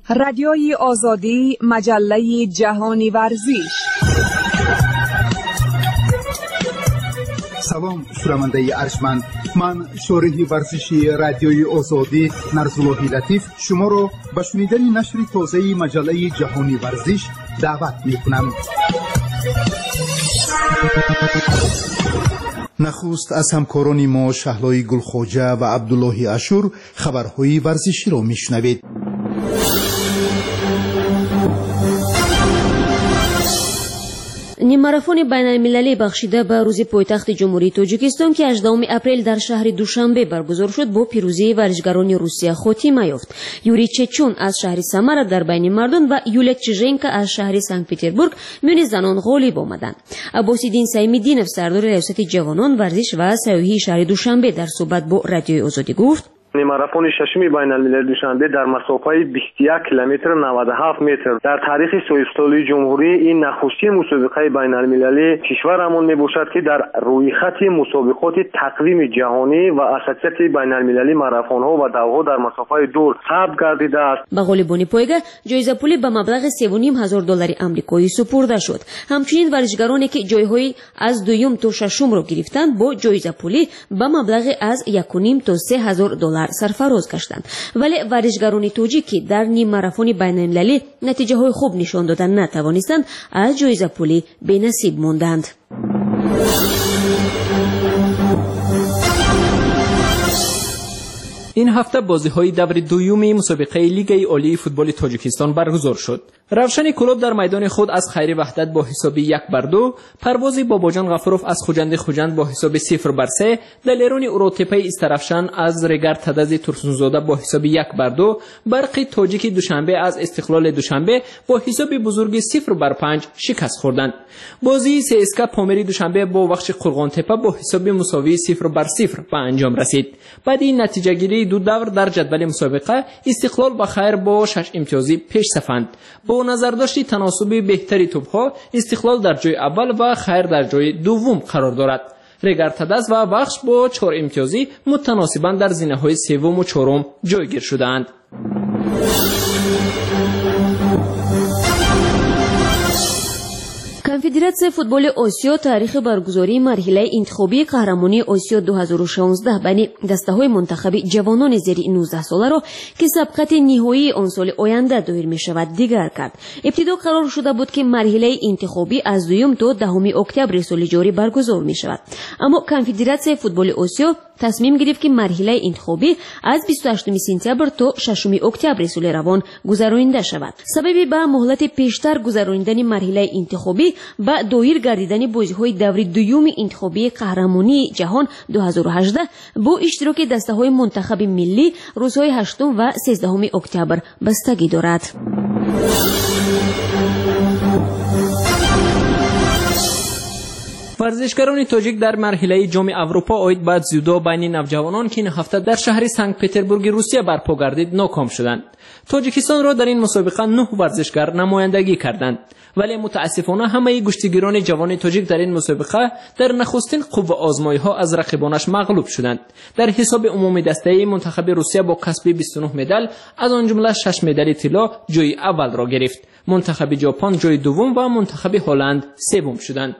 رادیوی آزادی، مجله جهانی ورزش. سلام شنونده ارجمند، من شارح ورزشی رادیوی آزادی نرزاللهی لطیف شما را به شنیدن نشر تازه مجله جهانی ورزش دعوت می‌کنم. نخست از همکاران ما شهلای گلخواجه و عبدالله اشور خبرهای ورزشی را میشنوید. نیم ماراتون بین المللی بخشیده به روز پایتخت جمهوری تاجیکستان که 18 اپریل در شهر دوشنبه برگزار شد با پیروزی ورزشکاران روسیه خاتمه یافت. یوری چچون از شهر سامارا در بین مردان و یولیا چیژنکا از شهر سنت پتربورگ میان زنان غالب آمدند. عباس‌الدین سیمیدینov سردار ریاست جوانان ورزش و سیاحی شهر دوشنبه در صحبت با رادیوی آزادی گفت: ماراتون ششمی بین المللی دوشنبه در مسافت 21 کیلومتر 97 متر در تاریخ سوئیسلالی جمهوری این نخستین مسابقه بین المللی کشورمون میباشد که در روی خط مسابقات تقویم جهانی و اساسیت بین المللی ماراتون ها و دوها در مسافت دور ثبت گردیده است. به غالبان پایگاه جایزه پولی به مبلغ $3,500 آمریکایی سپرده شد. همچنین ورزشکارانی که جایهای از دوم تا ششم را گرفتند با جایزه پولی به مبلغ از $1,500 تا $3,000 سرفراز گشتند. ولی ورزشکاران تاجیکی در نیم ماراتون بین المللی نتیجه های خوب نشان دادن نتوانستند، از جایزه پولی بی‌نصیب ماندند. این هفته بازی‌های دور دوم مسابقه لیگ عالی فوتبال تاجیکستان برگزار شد. روشن کلوب در میدان خود از خیر وحدت با حساب 1-2، پروازی باباجان غفوروف از خوجند با حساب 0-3، دلیرون اوروتپی استرافشان از رگر تدز ترسونزاده با حساب 1-2، برق تاجیک دوشنبه از استقلال دوشنبه با حساب بزرگ 0-5 شکست خوردند. بازی CSKA پامری دوشنبه با بخش قرغانتپه با حساب مساوی 0-0 به انجام رسید. بعد این نتیجه گیری دو دور در جدول مسابقه استقلال با خیر با 6 امتیازی پیش صفند. با نظرداشت تناسب بهتری توپ‌ها استقلال در جای اول و خیر در جای دوم قرار دارد. رگر تدز و بخش با 4 امتیازی متناسباً در زینه‌های سوم و چهارم جایگیر شدند. کنفدراسیون فوتبال آسیا تاریخ برگزاری مرحله انتخابی قهرمانی آسیا 2016 بین دسته‌های منتخب جوانان زیر 19 ساله را که سبقت نهایی آن سال آینده دایر می‌شود دیگر کرد. ابتدا قرار شده بود که مرحله انتخابی از 2 تا 10 اکتبر سال جاری برگزار می‌شود، اما کنفدراسیون فوتبال آسیا تصمیم گرفت که مرحله انتخابی از 28 سپتامبر تا 6 اکتبر سال روان گذرانده شود. سبب به مهلت پیشتر گذراندن مرحله انتخابی با دایر گردیدن بازی‌های دور دوم انتخابی قهرمانی جهان 2018 با اشتراک دسته‌های منتخب ملی روزهای 8 و 13 اکتبر بستگی دارد. ورزشکاران تاجیک در مرحله جام اروپا آید بعد زیودو بین نوجوانان که این هفته در شهر سنت پتربورگ روسیه برپا گردید ناکام شدند. تاجیکستان را در این مسابقه 9 ورزشکار نمایندگی کردند، ولی متاسفانه همه گشتیگیران جوان تاجیک در این مسابقه در نخستین قوه آزمایی‌ها از رقیبانش مغلوب شدند. در حساب عمومی دسته منتخب روسیه با کسب 29 مدال از آن جمله 6 مدال طلا جای اول را گرفت. منتخب ژاپن جای دوم و منتخب هلند سوم شدند.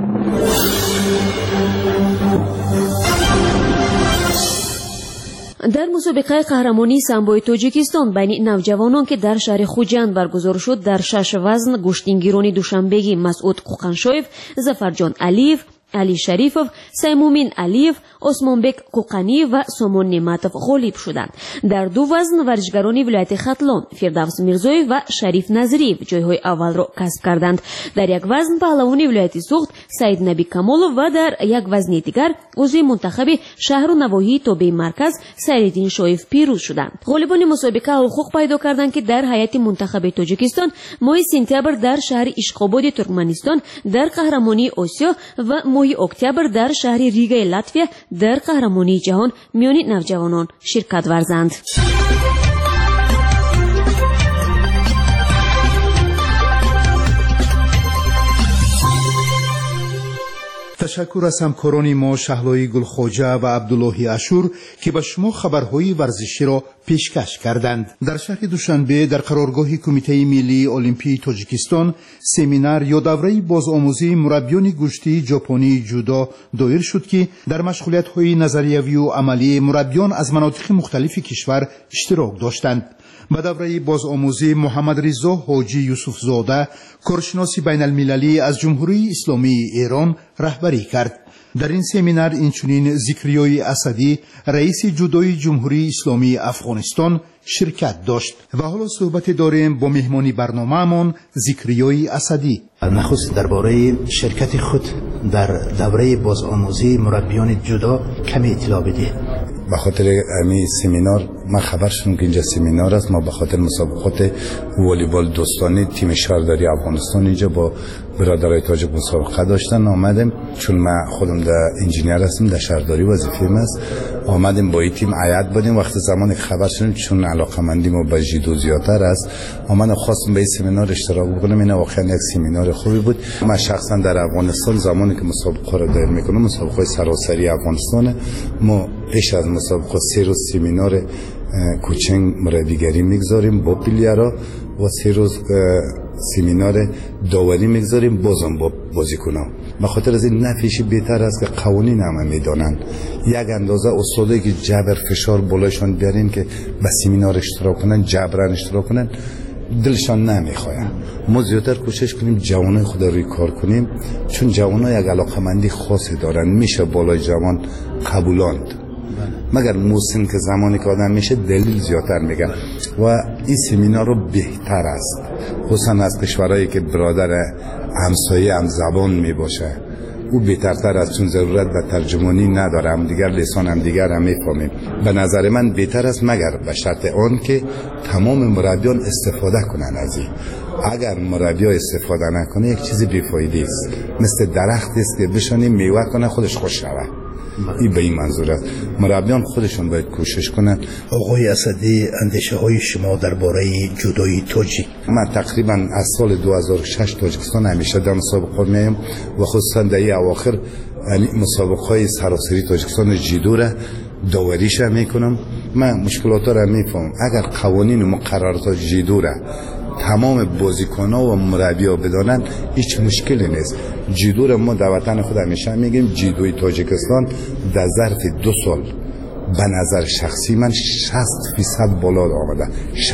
در مسابقه قهرمانی سامبوی تاجیکستان بین نوجوانان که در شهر خوجند برگزار شد، در 6 وزن گشتینگیران دوشنبهگی مسعود قوقنشویف، ظفرجان علیف، علی شریفов، سیمومین علیف، عثمانبک قوقانی و سامان نعمتov غالب شدند. در 2 وزن ورزشکاران ولایت ختلان فردوس میرزویف و شریف نظریف جایهای اول را کسب کردند. در 1 وزن پهلوان ولایت سوخت سعید نبی کمالov و در 1 وزن دیگر عضو منتخب شهر و نواحی تابع مرکز سعیدین شایف پیروز شدند. غالبان مسابقه حقوق پیدا کردند که در هیئت منتخب تاجیکستان ماه سپتامبر در شهر اشخاباد ترکمنستان در قهرمانی آسیا و ماه اکتبر در شهر ریگا لاتویا در قهرمانی جهان میان نوجوانان شرکت ورزند. تشکر از همکاران ما شهلای گلخواجه و عبدالله اشور که به شما خبرهای ورزشی را پیشکش کردند. در شهر دوشنبه در قرارگاه کمیته ملی المپی تاجیکستان سمینار یا دوره بازآموزی مربیان گشتی ژاپنی جودو دایر شد که در مشغولیت‌های نظریوی و عملی مربیان از مناطق مختلف کشور اشتراک داشتند. به دوره بازآموزی محمد رضا حاجی یوسف زاده کارشناس بین المللی از جمهوری اسلامی ایران رهبری کرد. در این سمینار اینچنین ذکریای اسدی رئیس جودوی جمهوری اسلامی افغانستان شرکت داشت و حالا صحبت داریم با مهمانی برنامه‌مان ذکریای اسدی. نخست درباره شرکت خود در دوره بازآموزی مربیان جودو کمی اطلاع بده. به خاطر امی سمینار ما خبر شدم که اینجا سمینار است. ما به خاطر مسابقات والیبال دوستانه تیم شهرداری افغانستان اینجا با برادرای تاجیک مسابقه داشتن. آمدیم چون من خودم در انجینیر هستم، در شهرداری وظیفه‌ام است. آمدیم با این تیم عیاد بودیم. وقتی زمانی خبر شدیم چون علاقه‌مندیم و به جودو زیادتر است، آمدم خواستم به این سمینار اشتراک بکنم. این واقعا یک سمینار خوبی بود. من شخصا در افغانستان زمانی که مسابقه را دایر میکنم، مسابقه سراسری افغانستان، ما پیش از مسابقه 3 روز سمینار کوچینگ مربیگری میگذاریم با پیلیرا و 3 روز سمینار داوری میگذاریم بازم با بازیکنان. به خاطر از این نفیش بهتر است که قوانین همه میدانند. یک اندازه استادایی که جبر فشار بالایشان بیارین که به سمینار اشتراک کنن، جبران اشتراک کنن، دلشان نمیخواد. ما زیادتر کوشش کنیم جوانای خود روی کار کنیم، چون جوانای یک علاقمندی خاصی دارن، میشه بالای جوان قبولاند. مگر موسم که زمانی که آدم میشه دلیل زیادتر میگن و این سمینار رو بهتر است، خصوصا از کشورهایی که برادر همسایه هم زبان میباشه، او بهترتر است چون ضرورت به ترجمانی نداره، هم دیگر لسان هم دیگر هم میفهمیم. به نظر من بهتر است، مگر به شرط آن که تمام مربیان استفاده کنن از این. اگر مربی استفاده نکنه یک چیزی بیفایده است، مثل درختی است که بشانی میوه کنه خودش خوش شود. این به این منظور است. مربیان خودشون باید کوشش کنند. آقای اسدی، اندیشه های شما درباره جودوی تاجیک؟ من تقریبا از سال 2006 تاجیکستان همیشه در مسابقه میام و خصوصا در این اواخر مسابقه های سراسری تاجیکستان جودو را داوریش میکنم. من مشکلات را میفهمم. اگر قوانین و مقررات جودو را تمام بازیکن‌ها و مربی‌ها بدانند هیچ مشکلی نیست. جودو را ما در وطن خود همیشه میگیم جودوی تاجیکستان در ظرف 2 سال به نظر شخصی من 60% بالا آمده،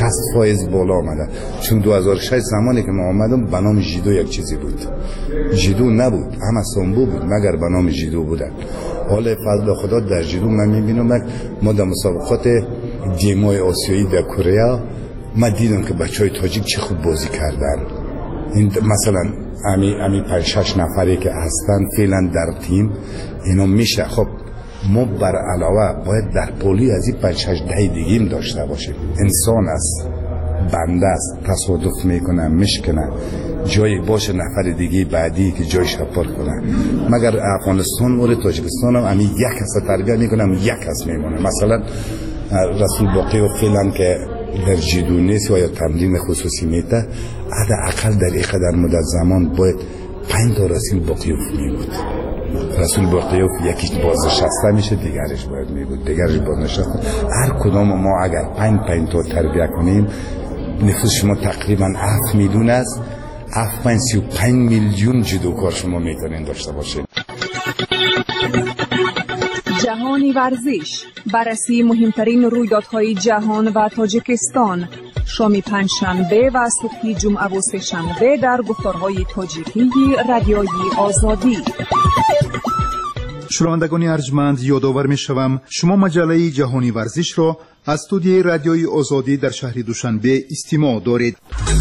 60% بالا آمده. چون 2006 زمانی که ما آمدم به نام جودو یک چیزی بود، جودو نبود، همه سامبو بود مگر به نام جودو بودن. حالا فضل خدا در جودو من میبینم ما در مسابقات دیمای آسیایی در کره ما دیدم که بچهای تاجیک چه خوب بازی کردن. این مثلا امی 5-6 نفری که هستن فعلا در تیم اینو میشه. خب ما بر علاوه باید در پولی از این 5-6 دیگیم داشته باشیم. انسان است، بنده است، تصادف میکنه، میشکنه، جایی باشه نفر دیگه بعدی که جایش پر کنه. مگر افغانستان و تاجیکستان هم یک کس تربیت میکنه، یک کس میمونه. مثلا رسول باقی و فعلا که در جودو نیست و یا تمرین خصوصی میته، حداقل در این قدر مدت زمان باید 5 تا رسول باقیوف می بود. رسول باقیوف یکیش بازنشسته میشه، دیگرش باید می بود، دیگرش بازنشسته. هر کدام ما اگر 5 تا تربیت کنیم، نفوس شما تقریبا 7 میلیون است. 35 میلیون جودوکار شما میتونین داشته باشین. جهانی ورزش، بررسی مهمترین رویدادهای جهان و تاجیکستان، شام پنجشنبه و صبح جمعه و سه‌شنبه در گفتارهای تاجیکی رادیوی آزادی. شنوندگان ارجمند، یادآور می‌شوم شما مجله جهانی ورزش را از استودیوی رادیوی آزادی در شهر دوشنبه استماع دارید.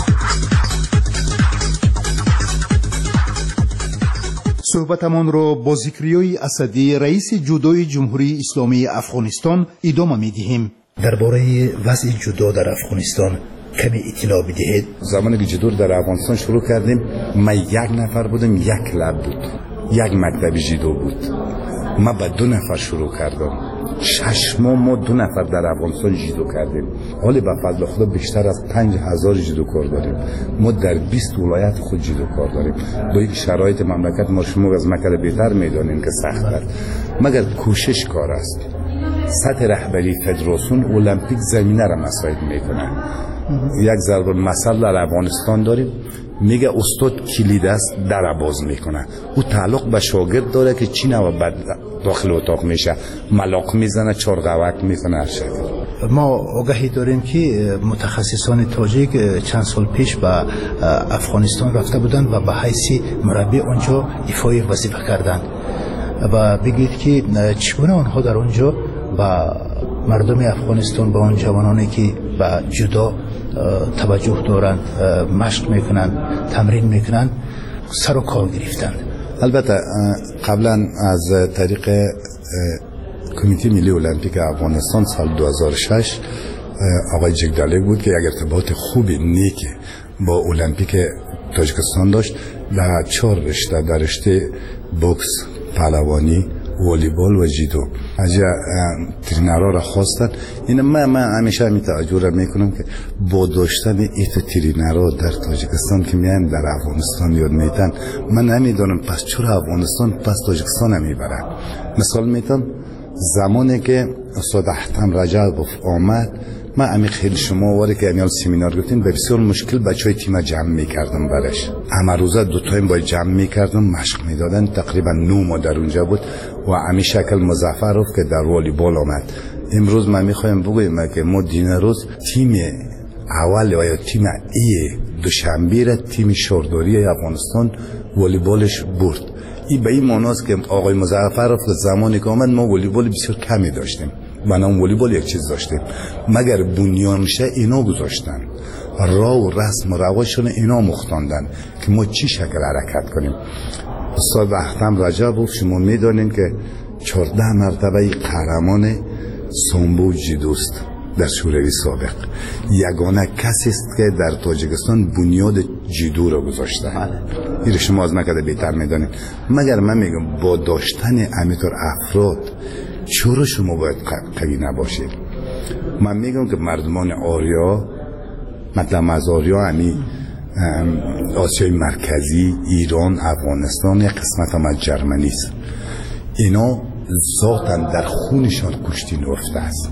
صحبتمان را با ذکریای اسدی رئیس جودوی جمهوری اسلامی افغانستان ادامه می‌دهیم. درباره وضع جودو در افغانستان کمی اطلاع بدهید. زمانی که جودو در افغانستان شروع کردیم، ما 1 نفر بودیم، 1 کلاب بود، 1 مکتب جودو بود. ما با 2 نفر شروع کردم. 6 ماه ما 2 نفر در افغانستان جودو کردیم. حالی به فضل خدا بیشتر از 5000 جودوکار داریم. ما در 20 ولایت خود جودوکار داریم. با یک شرایط مملکت ما شما از مکه بهتر میدانیم که سخت است، مگر کوشش کار است. سطح رهبری فدراسیون المپیک زمینه را مساعد میکنه. یک ضرب المثل در افغانستان داریم، میگه استاد کلید است در باز میکنه. او تعلق به شاگرد داره که چی نوع بعد داخل اتاق میشه، ملاق میزنه، چارقوک میکنه، هر شکل. ما آگاهی داریم که متخصصان تاجیک چند سال پیش به افغانستان رفته بودند و به حیث مربی آنجا ایفای وظیفه کردند و بگید که چگونه آنها در آنجا با مردم افغانستان، با آن جوانانی که به جودو توجه دارند، مشق میکنند، تمرین میکنند، سر و کار گرفتند. البته قبلا از طریق کمیته ملی المپیک افغانستان سال 2006 آقای جگدالی بود که یک ارتباط خوبی نیک با المپیک تاجیکستان داشت. در 4 رشته، در رشته بوکس، پهلوانی، والیبال و جودو اجا ترینرها را خواستن. این من همیشه همین توجه را میکنم که با داشتن ایت ترینرها در تاجیکستان که میایم در افغانستان یاد میتن، من نمیدونم پس چرا افغانستان پس تاجیکستان میبرن. مثال میتونم زمانی که استاد احتم رجب آمد، من عمیق خیلی شما واری که امیال سیمینار گفتین به بسیار مشکل بچهای تیم جمع میکردم برش. همه روزه 2 تایم باید جمع میکردم، مشق میدادن. تقریبا 9 ماه در اونجا بود و همین شکل مظفرف که در والیبال آمد. امروز من میخوایم بگویم که ما دین روز تیم اول و یا تیم دوشنبه را تیم شارداری افغانستان والیبالش برد. این به این معناست که آقای مظفرف زمانی که آمد ما والیبال بسیار کمی داشتیم. بنام والیبال یک چیز داشتیم، مگر بنیانشه اینا گذاشتن، راه و رسم و رواشون اینا مختاندن که ما چی شکل حرکت کنیم. استاد احتم رجب شما میدانین که 14 مرتبه قهرمان سامبو جودوست در شوروی سابق. یگانه کسی است که در تاجیکستان بنیاد جودو را گذاشته. این شما از مکه بهتر میدانین. مگر من میگم با داشتن امیتر افراد چرا شما باید قوی نباشید؟ من میگم که مردمان آریا، مثلا از آریا همی آسیای مرکزی، ایران، افغانستان، یک قسمت هم از جرمنی است. اینا ذاتاً در خونشان کشتی نفته است.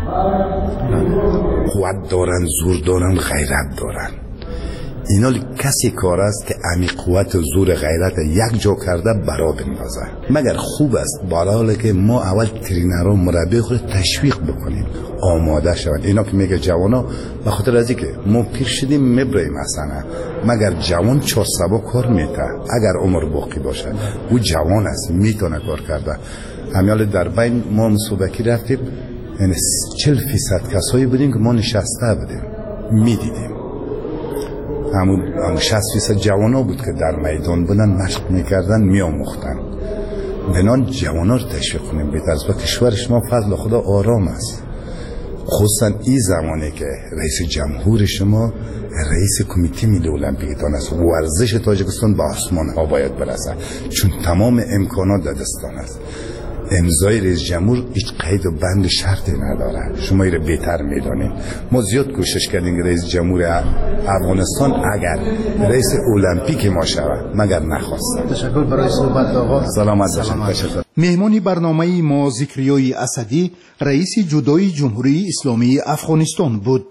قوت دارن، زور دارن، غیرت دارن. اینا کسی کار است که امی قوت و زور غیرت یک جا کرده برا بندازه. مگر خوب است بالا که ما اول ترینرها و مربی خود تشویق بکنیم، آماده شوند. اینا که میگه جوانا به خاطر از اینکه ما پیر شدیم میبریم مثلا، مگر جوان 4 سبا کار میته اگر عمر باقی باشه. او جوان است، میتونه کار کرده. همیال در بین ما مسابقه رفتیم، یعنی 40% کسایی بودیم که ما نشسته بودیم میدیدیم. همون 60% جوانا بود که در میدان بودن، مشق میکردن، میاموختن. بنان جوانا رو تشویق کنیم بهتر است. و کشورش ما فضل خدا آرام است، خصوصا این زمانی که رئیس جمهور شما رئیس کمیته ملی المپیک است. ورزش تاجیکستان به آسمان ها باید برسه، چون تمام امکانات در دستان است. امضای رئیس جمهور هیچ قید و بند شرطی نداره، شما ایره بهتر میدانید. ما زیاد کوشش کردیم که رئیس جمهور افغانستان اگر رئیس المپیک ما شود، مگر نخواست. تشکر برای صحبت آقا. سلامت باشید. تشکر. مهمانی برنامه ما ذکریای اسدی، رئیس جودوی جمهوری اسلامی افغانستان بود.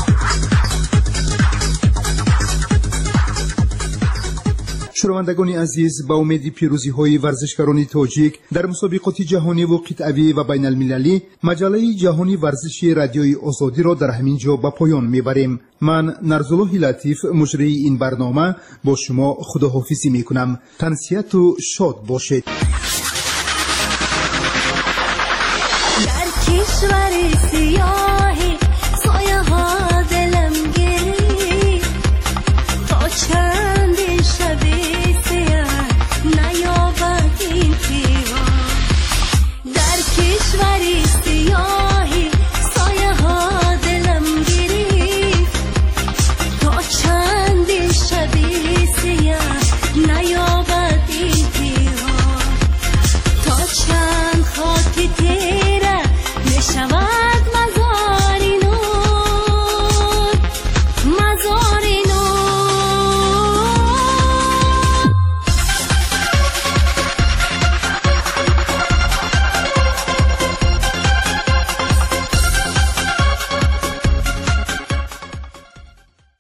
شنوندگان عزیز، با امید پیروزی های ورزشکاران تاجیک در مسابقات جهانی و قطعی و بین المللی، مجله جهانی ورزشی رادیوی آزادی را در همین جا به پایان میبریم. من نرزالله لطیف مجری این برنامه با شما خداحافظی میکنم. تنسیت و شاد باشید. در کشور سیاه